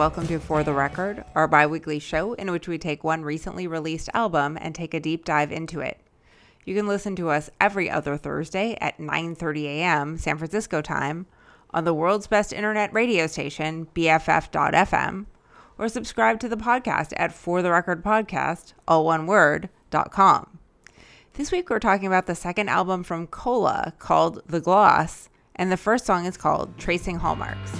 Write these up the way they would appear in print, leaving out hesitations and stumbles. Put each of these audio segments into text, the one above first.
welcome to For the Record, our bi-weekly show in which we take one recently released album and take a deep dive into it. You can listen to us every other Thursday at 9:30 a.m. San Francisco time on the world's best internet radio station, BFF.FM, or subscribe to the podcast at fortherecordpodcast, all one word, .com. This week we're talking about the second album from Cola called The Gloss, and the first song is called Tracing Hallmarks.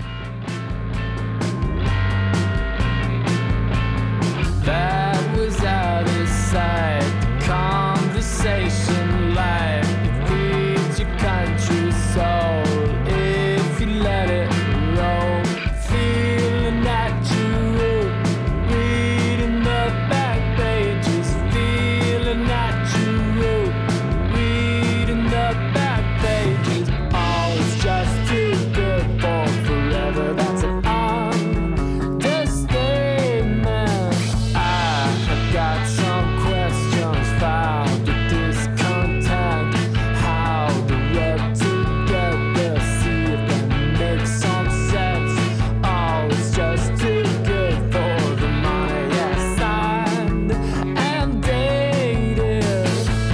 That was out of sight. Conversation light. It feeds your country soul if you let it roll. Feeling at your root, reading the back pages. Feeling at your root, reading the back pages. Oh, it's just too good for forever. That's an understatement. I have got some questions found with discontent. How to work together, see if that makes some sense. Oh, it's just too good for the money. Yes, signed and dated.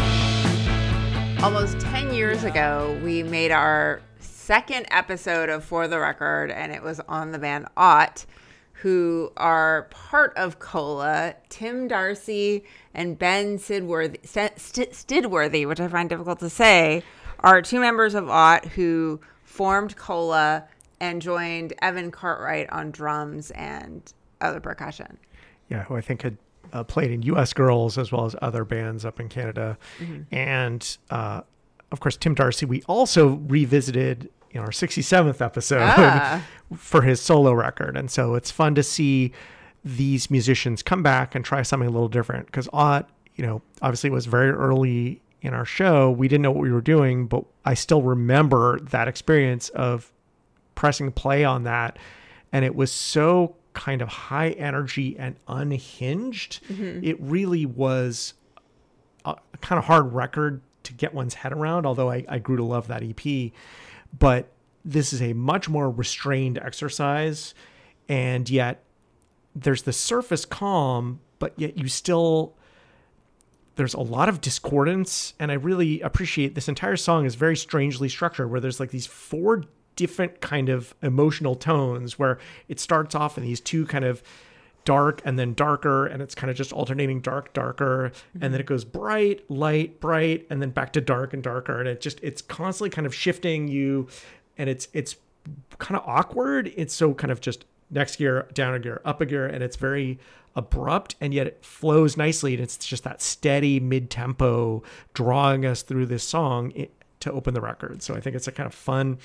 Almost 10 years ago, we made our second episode of For the Record, and it was on the band Ought, who are part of Cola. Tim Darcy and Ben Stidworthy, which I find difficult to say, are two members of Ought who formed Cola and joined Evan Cartwright on drums and other percussion. Yeah, who I think had played in U.S. Girls as well as other bands up in Canada. Mm-hmm. And, of course, Tim Darcy, we also revisited in our 67th episode for his solo record. And so it's fun to see these musicians come back and try something a little different, because Ought, obviously it was very early in our show. We didn't know what we were doing, but I still remember that experience of pressing play on that. And it was so kind of high energy and unhinged. Mm-hmm. It really was a kind of hard record to get one's head around, although I grew to love that EP. But this is a much more restrained exercise, and yet there's the surface calm, but yet there's a lot of discordance. And I really appreciate this entire song is very strangely structured, where there's like these four different kind of emotional tones, where it starts off in these two kind of dark and then darker, and it's kind of just alternating darker, mm-hmm. and then it goes bright, light, bright, and then back to dark and darker, and it's constantly kind of shifting you, and it's kind of awkward. It's so kind of just next gear, down a gear, up a gear, and it's very abrupt, and yet it flows nicely, and it's just that steady mid-tempo drawing us through this song to open the record. So I think it's a kind of fun,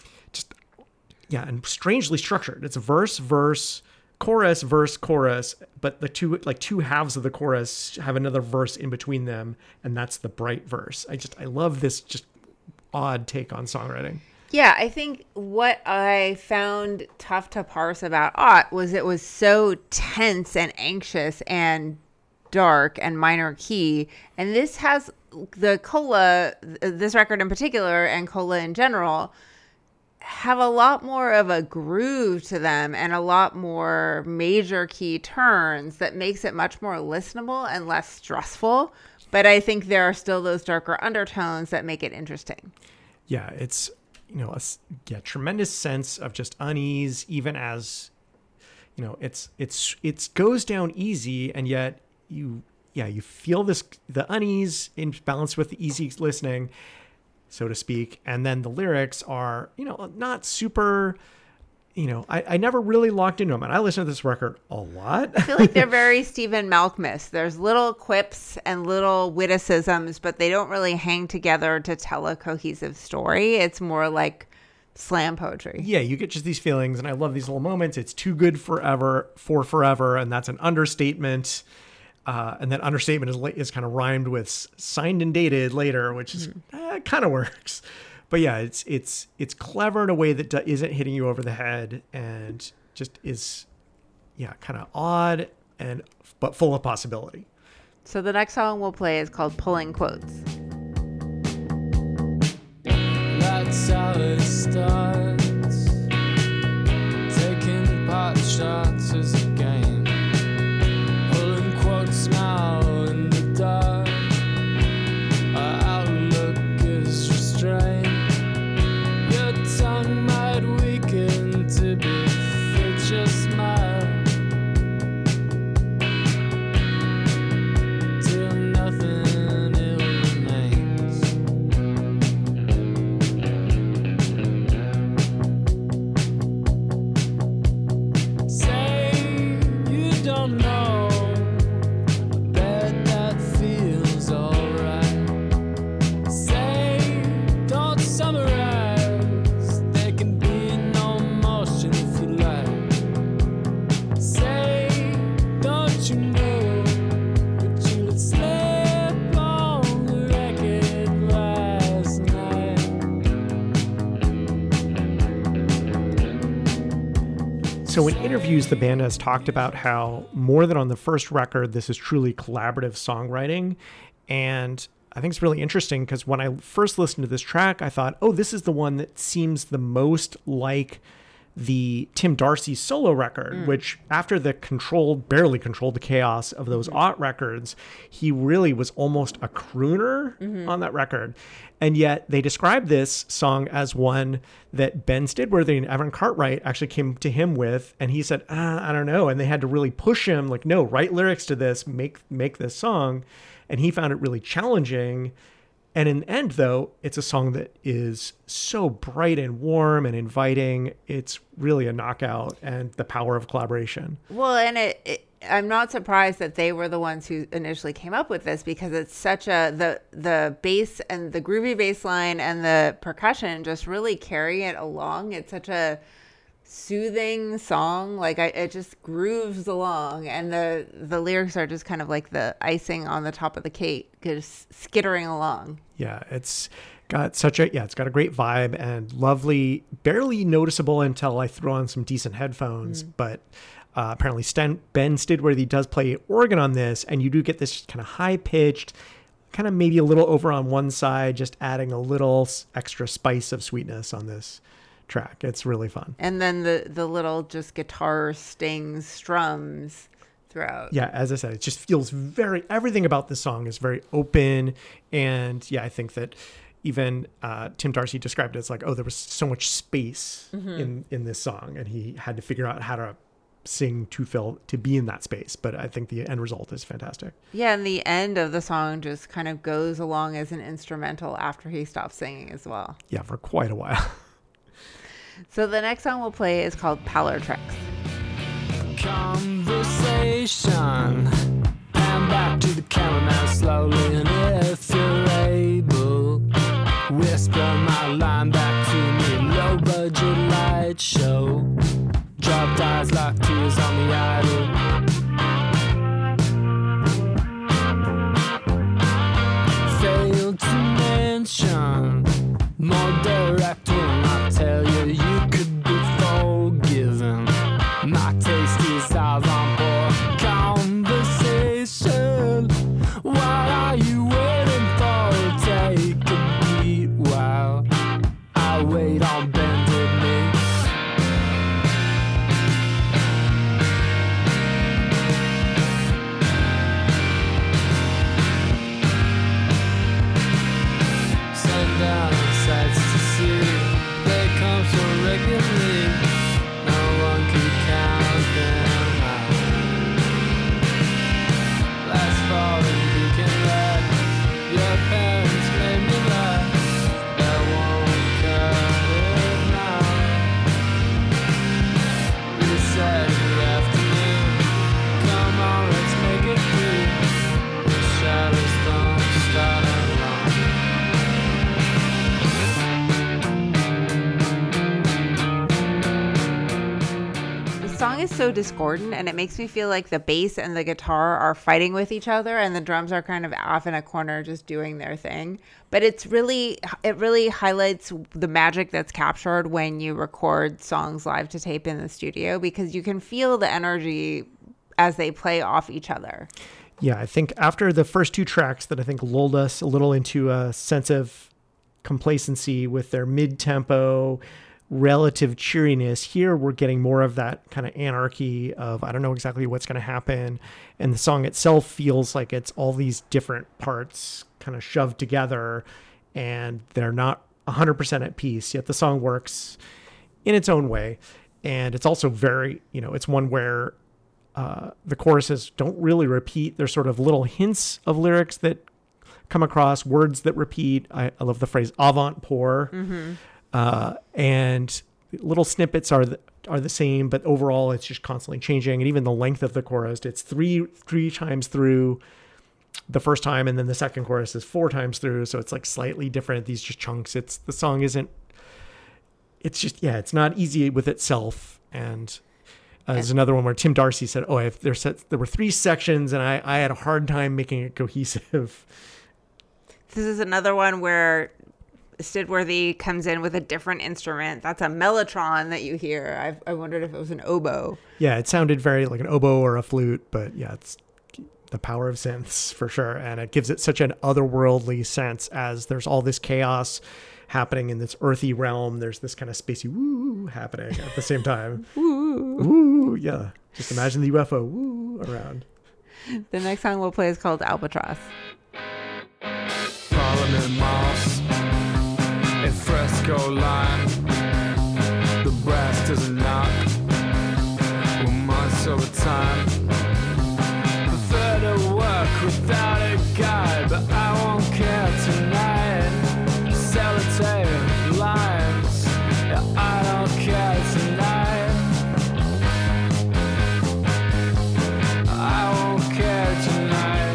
and strangely structured. It's a verse, chorus, verse, chorus, but the two halves of the chorus have another verse in between them, and that's the bright verse. I love this just odd take on songwriting. Yeah, I think what I found tough to parse about Ought was it was so tense and anxious and dark and minor key, and this has the Cola, this record in particular, and Cola in general, have a lot more of a groove to them and a lot more major key turns that makes it much more listenable and less stressful. But I think there are still those darker undertones that make it interesting. Yeah, it's, a tremendous sense of just unease, even as, it goes down easy, and yet you feel the unease in balance with the easy listening, so to speak. And then the lyrics are, not super, I never really locked into them. And I listen to this record a lot. I feel like they're very Stephen Malkmus. There's little quips and little witticisms, but they don't really hang together to tell a cohesive story. It's more like slam poetry. Yeah, you get just these feelings, and I love these little moments. It's too good for forever, and that's an understatement. And then understatement is kind of rhymed with signed and dated later, which is kind of works. But yeah, it's clever in a way that isn't hitting you over the head, and just is kind of odd but full of possibility. So the next song we'll play is called Pulling Quotes. That's how it starts. Taking part pot shots is a game. Pulling quotes now in the dark. Our outlook is restrained. Your tongue might weaken to befit your smile. Till nothing ill remains. Say you don't know. Bet that feels alright. Say don't summarize. There can be no motion if you like. Say don't you know, but you would slip on the record last night. So in interviews, the band has talked about how more than on the first record, this is truly collaborative songwriting. And I think it's really interesting because when I first listened to this track, I thought, oh, this is the one that seems the most like the Tim Darcy solo record, which after the barely controlled the chaos of those Ott records, he really was almost a crooner on that record. And yet they described this song as one that Ben Stidworthy and Evan Cartwright actually came to him with, and he said, I don't know. And they had to really push him, like, no, write lyrics to this, make this song. And he found it really challenging. And in the end, though, it's a song that is so bright and warm and inviting. It's really a knockout, and the power of collaboration. Well, and I'm not surprised that they were the ones who initially came up with this, because it's such the bass and the groovy bass line and the percussion just really carry it along. It's such a soothing song, like it just grooves along, and the lyrics are just kind of like the icing on the top of the cake, just skittering along. Yeah, it's got it's got a great vibe and lovely, barely noticeable until I throw on some decent headphones. But apparently Ben Stidworthy does play organ on this, and you do get this kind of high pitched, kind of maybe a little over on one side, just adding a little extra spice of sweetness on this track. It's really fun. And then the little just guitar stings, strums throughout. Yeah, as I said, it just feels everything about this song is very open. And yeah, I think that even Tim Darcy described it as like, oh, there was so much space in this song, and he had to figure out how to sing to be in that space. But I think the end result is fantastic. Yeah, and the end of the song just kind of goes along as an instrumental after he stops singing as well. Yeah, for quite a while. So the next song we'll play is called Pallor Treks. Conversation. Pan back to the camera now slowly, and if you're able, whisper my line back to me. Low budget light show. Dropped eyes like tears on the idol. Failed to mention more direct when I tell you could be forgiven. My taste is avant-pour conversation. What are you waiting for? Take a beat while I wait on bended knee. Sundown sights to see, they come so regularly, no one can count them out. Last fall in Beacon Lights, your parents made me laugh. That won't cut it now. Really sad in the afternoon. Come on, let's make it through. The shadows don't start alone. The song is so discordant, and it makes me feel like the bass and the guitar are fighting with each other, and the drums are kind of off in a corner just doing their thing. But it really highlights the magic that's captured when you record songs live to tape in the studio, because you can feel the energy as they play off each other. Yeah, I think after the first two tracks that I think lulled us a little into a sense of complacency with their mid-tempo, relative cheeriness. Here we're getting more of that kind of anarchy of, I don't know exactly what's going to happen. And the song itself feels like it's all these different parts kind of shoved together, and they're not 100% at peace, yet the song works in its own way. And it's also very, it's one where the choruses don't really repeat. There's sort of little hints of lyrics that come across, words that repeat. I love the phrase avant pour. And little snippets are the same, but overall it's just constantly changing. And even the length of the chorus, it's three times through the first time, and then the second chorus is 4 times through. So it's like slightly different. These just chunks. The song isn't, it's just, it's not easy with itself. And there's another one where Tim Darcy said, there were 3 sections and I had a hard time making it cohesive. This is another one where Stidworthy comes in with a different instrument. That's a mellotron that you hear. I wondered if it was an oboe. Yeah, it sounded very like an oboe or a flute, but yeah, it's the power of synths for sure. And it gives it such an otherworldly sense as there's all this chaos happening in this earthy realm. There's this kind of spacey woo happening at the same time. Woo, yeah. Just imagine the UFO woo around. The next song we'll play is called Albatross. Parliament Moss, a fresco line. The brass doesn't knock. We're months over time. Prefer to work without a guide, but I won't care tonight. Sellotape lines, yeah, I don't care tonight. I won't care tonight.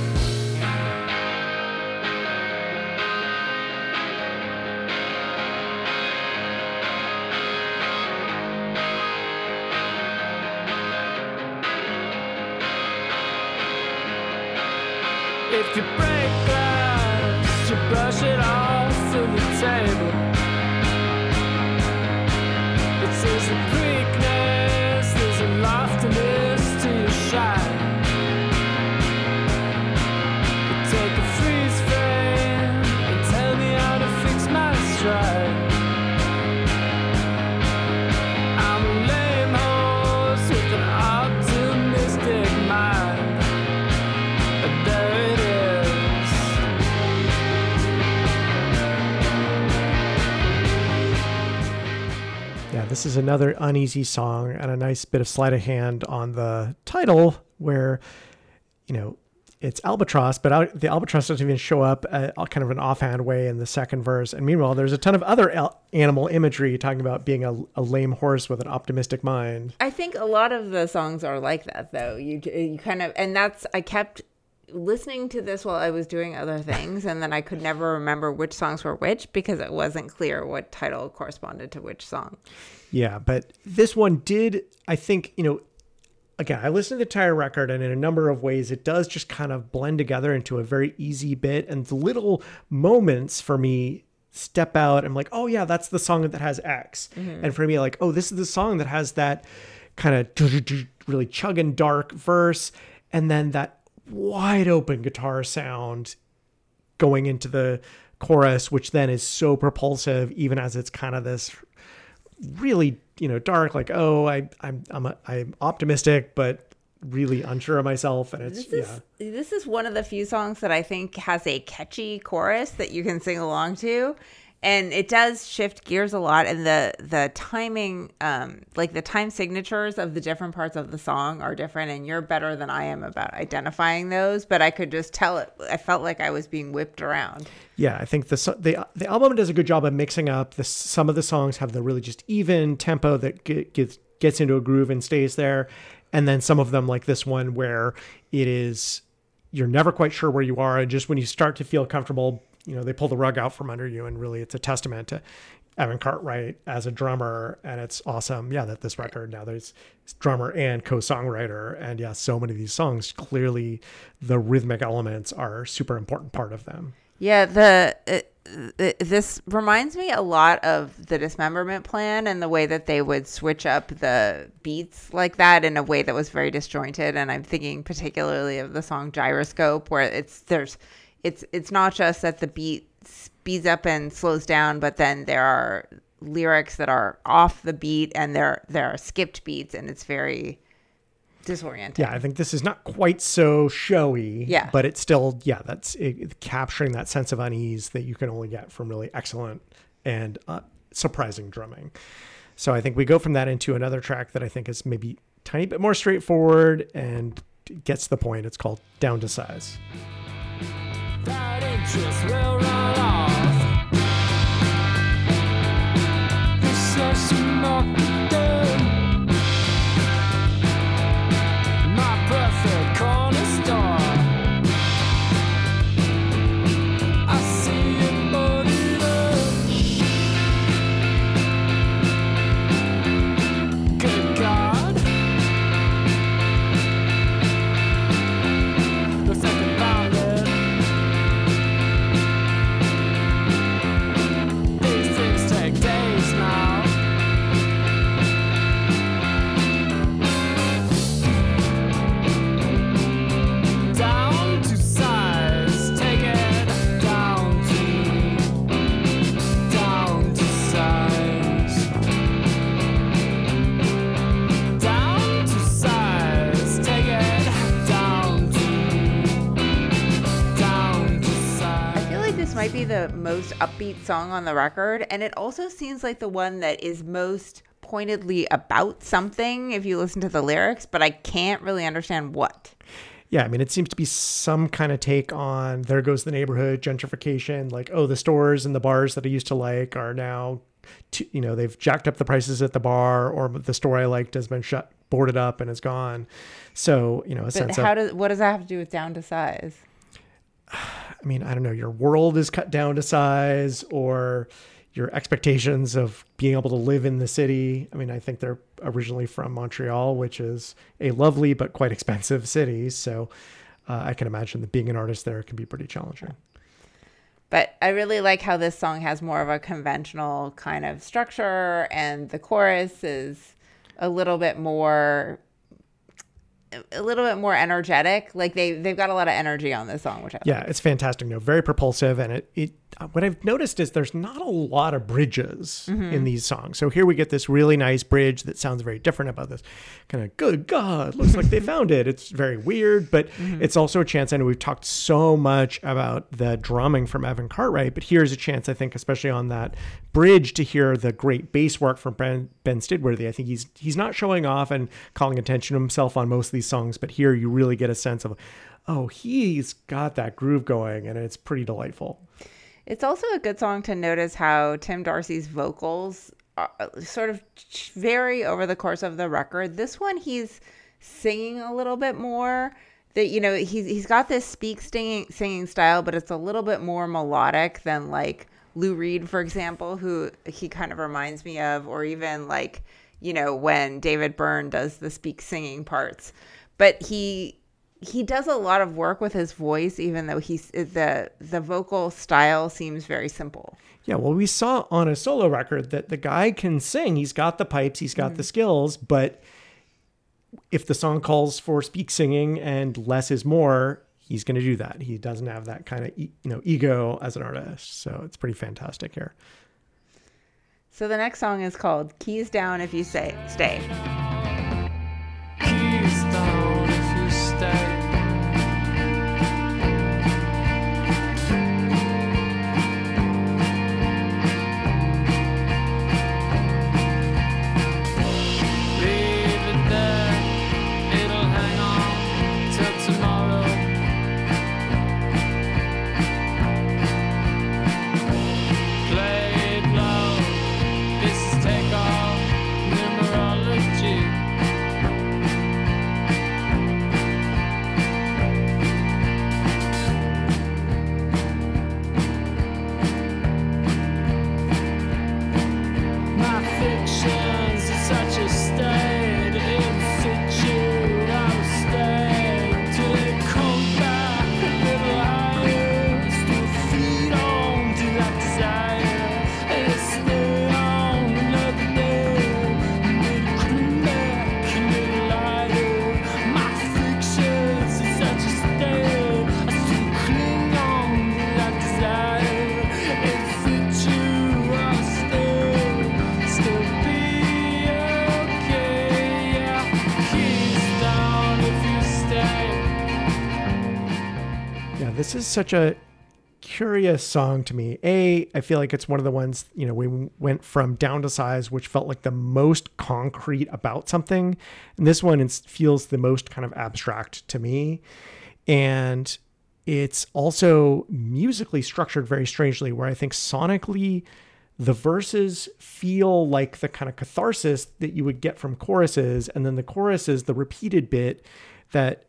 If you break glass, you brush it off to the table. It says the weakness, there's a loftiness to your shine. You take a freeze frame and tell me how to fix my stride. I'm a lame horse with an optimistic mind. There it is. Yeah, this is another uneasy song and a nice bit of sleight of hand on the title where, it's albatross, but the albatross doesn't even show up kind of an offhand way in the second verse. And meanwhile, there's a ton of other animal imagery talking about being a lame horse with an optimistic mind. I think a lot of the songs are like that, though. You kind of, and I kept listening to this while I was doing other things, and then I could never remember which songs were which because it wasn't clear what title corresponded to which song. Yeah, but this one did, I think, again, I listened to the entire record, and in a number of ways, it does just kind of blend together into a very easy bit. And the little moments for me step out. I'm like, oh yeah, that's the song that has X. Mm-hmm. And for me, like, oh, this is the song that has that kind of really chugging dark verse, and then that wide open guitar sound going into the chorus, which then is so propulsive, even as it's kind of this really, dark, like, oh, I'm optimistic, but really unsure of myself. And this is one of the few songs that I think has a catchy chorus that you can sing along to. And it does shift gears a lot, and the timing, like the time signatures of the different parts of the song are different, and you're better than I am about identifying those, but I could just tell it. I felt like I was being whipped around. Yeah, I think the album does a good job of mixing up. Some of the songs have the really just even tempo that gets into a groove and stays there, and then some of them, like this one, where you're never quite sure where you are, and just when you start to feel comfortable, they pull the rug out from under you, and really it's a testament to Evan Cartwright as a drummer. And it's awesome. Yeah. That this record now there's drummer and co-songwriter, and yeah, so many of these songs, clearly the rhythmic elements are a super important part of them. Yeah. This reminds me a lot of the Dismemberment Plan and the way that they would switch up the beats like that in a way that was very disjointed. And I'm thinking particularly of the song Gyroscope, where it's not just that the beat speeds up and slows down, but then there are lyrics that are off the beat, and there are skipped beats, and it's very disorienting. Yeah, I think this is not quite so showy. Yeah. But it's still, that's capturing that sense of unease that you can only get from really excellent and surprising drumming. So I think we go from that into another track that I think is maybe a tiny bit more straightforward and gets the point. It's called Down to Size. That interest will run off. This is not good. My perfect corner store. I see it boarded up. Good God. The second round. These things take days now. Down to size, take it down to size. Down to size, take it down to size. I feel like this might be the most upbeat song on the record, and it also seems like the one that is most pointedly about something if you listen to the lyrics, but I can't really understand what. Yeah, I mean, it seems to be some kind of take on there goes the neighborhood, gentrification, like, oh, the stores and the bars that I used to like are now, they've jacked up the prices at the bar, or the store I liked has been boarded up and is gone. So, a But sense of, what does that have to do with down to size? I mean, I don't know, your world is cut down to size, or your expectations of being able to live in the city. I mean, I think they're originally from Montreal, which is a lovely but quite expensive city. So I can imagine that being an artist there can be pretty challenging. But I really like how this song has more of a conventional kind of structure, and the chorus is a little bit more energetic. Like they've got a lot of energy on this song, which I like. It's fantastic. No, very propulsive. And it what I've noticed is there's not a lot of bridges in these songs. So here we get this really nice bridge that sounds very different about this kind of, good God, looks like they found it. It's very weird, but it's also a chance. I know we've talked so much about the drumming from Evan Cartwright, but here's a chance, I think, especially on that bridge, to hear the great bass work from Ben Stidworthy. I think he's not showing off and calling attention to himself on most of these songs, but here you really get a sense of, oh, he's got that groove going, and it's pretty delightful. It's also a good song to notice how Tim Darcy's vocals sort of vary over the course of the record. This one, he's singing a little bit more. That, he's got this singing style, but it's a little bit more melodic than like Lou Reed, for example, who he kind of reminds me of, or even like, when David Byrne does the singing parts. But he does a lot of work with his voice, even though the vocal style seems very simple. Yeah, well, we saw on a solo record that the guy can sing. He's got the pipes, he's got the skills, but if the song calls for speak singing and less is more, he's going to do that. He doesn't have that kind of ego as an artist. So it's pretty fantastic here. So the next song is called Keys Down If You Stay. Keys down if you stay. Leave it there, it'll hang on till tomorrow. Play it low, this is takeoff numerology. such a curious song to me. I feel like it's one of the ones, you know, we went from Down to Size, which felt like the most concrete about something. And this one feels the most kind of abstract to me. And it's also musically structured very strangely, where I think sonically the verses feel like the kind of catharsis that you would get from choruses. And then the chorus is the repeated bit that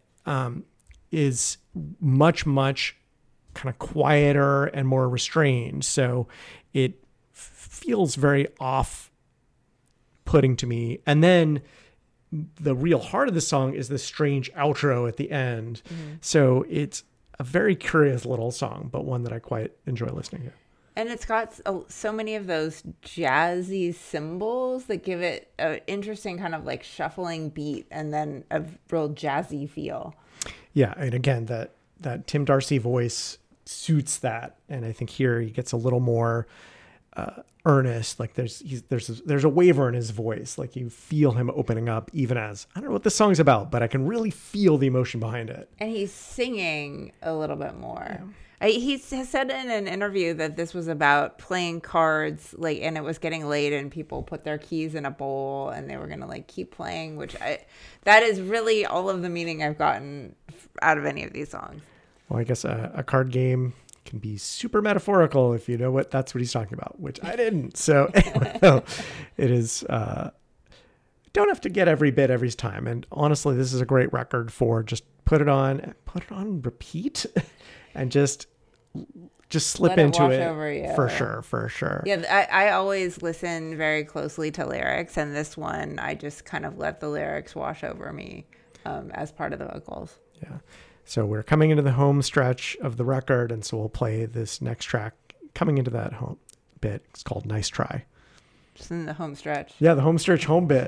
is much, much kind of quieter and more restrained. So it feels very off-putting to me. And then the real heart of the song is the strange outro at the end. Mm-hmm. So it's a very curious little song, but one that I quite enjoy listening to. And it's got so many of those jazzy cymbals that give it an interesting kind of like shuffling beat and then a real jazzy feel. Yeah. And again, that Tim Darcy voice suits that. And I think here he gets a little more earnest. Like there's a waver in his voice. Like you feel him opening up, even as, I don't know what this song's about, but I can really feel the emotion behind it. And he's singing a little bit more. Yeah. He has said in an interview that this was about playing cards, like, and it was getting late and people put their keys in a bowl and they were going to like keep playing, that is really all of the meaning I've gotten out of any of these songs. Well, I guess a card game can be super metaphorical if you know that's what he's talking about, which I didn't. So anyway, no, it is, don't have to get every bit every time. And honestly, this is a great record for just put it on repeat and just slip into it over you. For sure. Yeah. I always listen very closely to lyrics, and this one, I just kind of let the lyrics wash over me as part of the vocals. Yeah. So we're coming into the home stretch of the record, and so we'll play this next track coming into that home bit. It's called Nice Try. Just in the home stretch. Yeah, the home stretch home bit.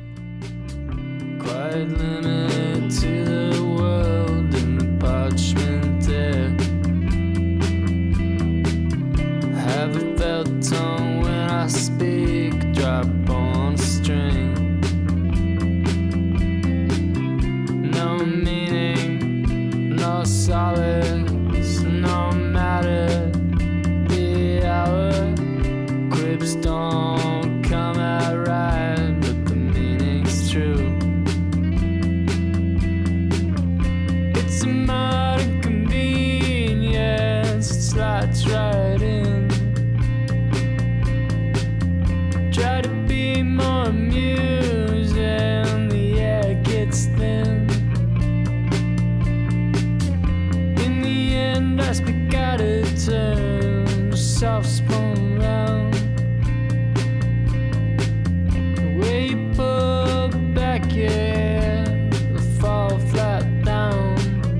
Quite limited to the world in the parchment there. Have a felt tone when I speak, drop on a string. No meaning, no solace, no matter the hour. Quips don't come out right, but the meaning's true. It's a modern convenience, it slides right in. Try to be more amusing, the air gets thin. In the end, I speak out of turn, soft spun round. The way you pull back, yeah, fall flat down.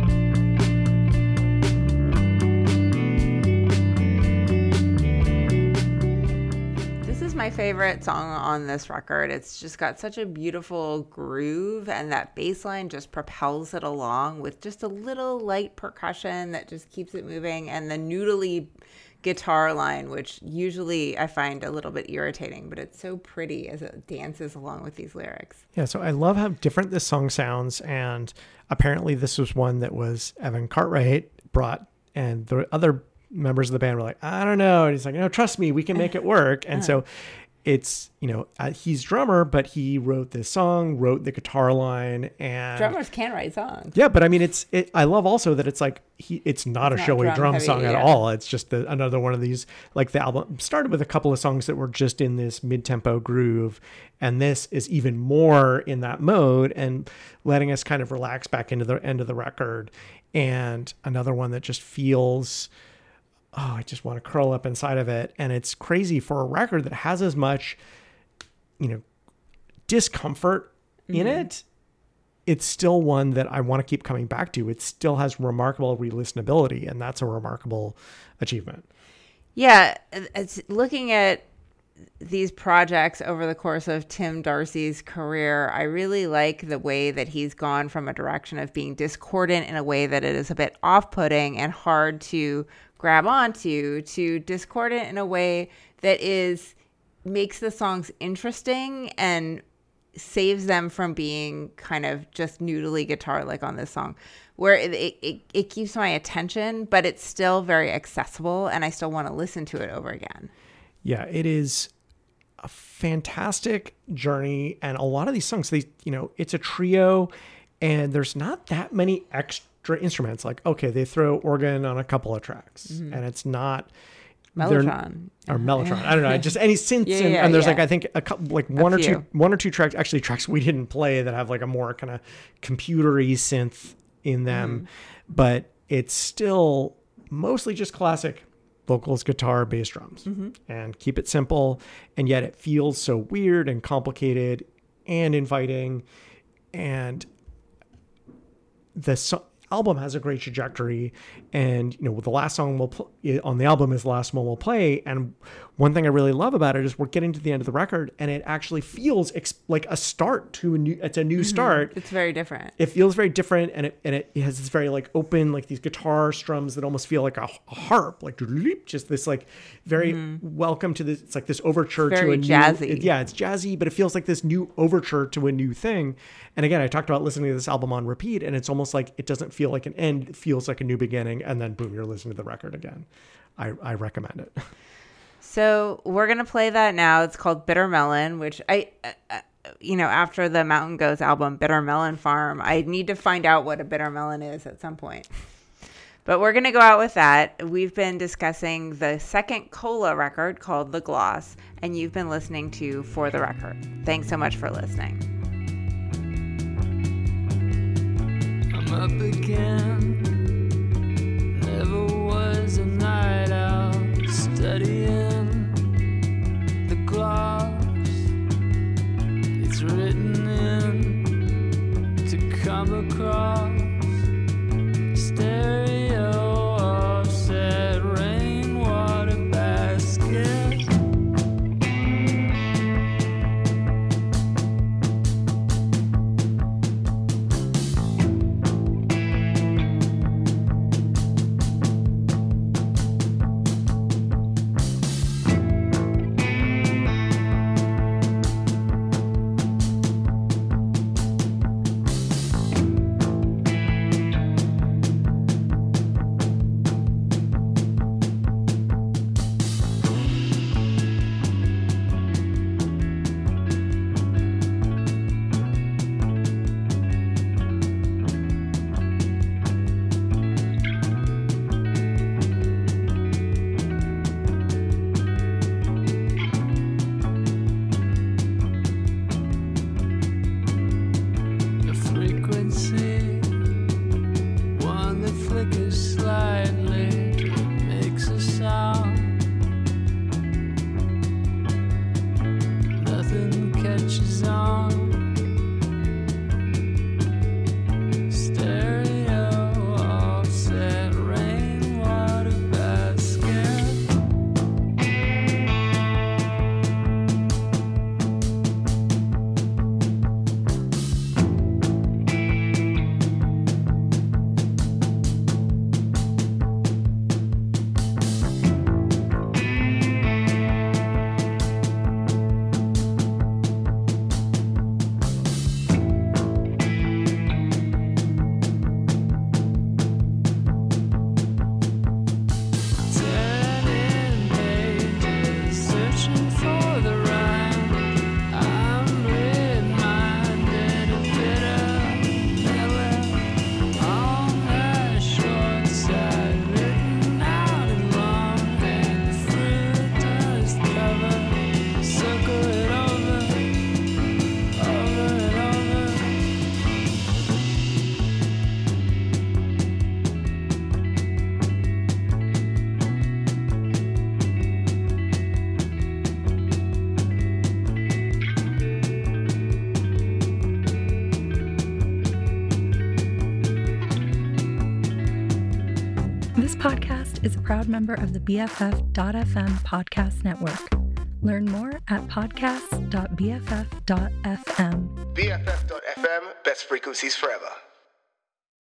This is my favorite song on this record. It's just got such a beautiful groove, and that bass line just propels it along with just a little light percussion that just keeps it moving, and the noodly guitar line, which usually I find a little bit irritating, but it's so pretty as it dances along with these lyrics. Yeah, so I love how different this song sounds, and apparently this was one that was Evan Cartwright brought, and the other members of the band were like, I don't know. And he's like, no, trust me, we can make it work. And so it's, you know, he's drummer, but he wrote this song, wrote the guitar line, and drummers can write songs. Yeah, but I mean, I love also that it's like it's not a showy drum song at all. It's just another one of these, like the album started with a couple of songs that were just in this mid-tempo groove, and this is even more in that mode and letting us kind of relax back into the end of the record. And another one that just feels, oh, I just want to curl up inside of it. And it's crazy for a record that has as much, you know, discomfort in it. It's still one that I want to keep coming back to. It still has remarkable re-listenability, and that's a remarkable achievement. Yeah. It's looking at these projects over the course of Tim Darcy's career, I really like the way that he's gone from a direction of being discordant in a way that it is a bit off-putting and hard to grab onto, to discordant in a way that makes the songs interesting and saves them from being kind of just noodly guitar like on this song, where it keeps my attention, but it's still very accessible and I still want to listen to it over again. Yeah, it is a fantastic journey. And a lot of these songs, it's a trio and there's not that many extra instruments. Like, okay, they throw organ on a couple of tracks and it's not Mellotron. Mellotron. I don't know. Just any synths. And there's like, I think a couple, like one or two tracks, actually tracks we didn't play that have like a more kind of computery synth in them, but it's still mostly just classic vocals, guitar, bass, drums, and keep it simple. And yet it feels so weird and complicated and inviting. And the album has a great trajectory, and the last song on the album is the last one we'll play. And one thing I really love about it is we're getting to the end of the record and it actually feels like a start to a new start. It's very different. It feels very different, and it has this very like open, like these guitar strums that almost feel like a harp, like just this like very welcome to this. It's like this overture to a new, jazzy. It's jazzy, but it feels like this new overture to a new thing. And again, I talked about listening to this album on repeat, and it's almost like it doesn't feel like an end. It feels like a new beginning, and then boom, you're listening to the record again. I recommend it. So we're going to play that now. It's called Bitter Melon, which after the Mountain Goats album, Bitter Melon Farm, I need to find out what a bitter melon is at some point. But we're going to go out with that. We've been discussing the second Cola record called The Gloss, and you've been listening to For the Record. Thanks so much for listening. I'm up again. Never was a night out studying the gloss. It's written in to come across stereo offset rainwater basket. This podcast is a proud member of the BFF.FM podcast network. Learn more at podcasts.bff.fm. BFF.FM, best frequencies forever.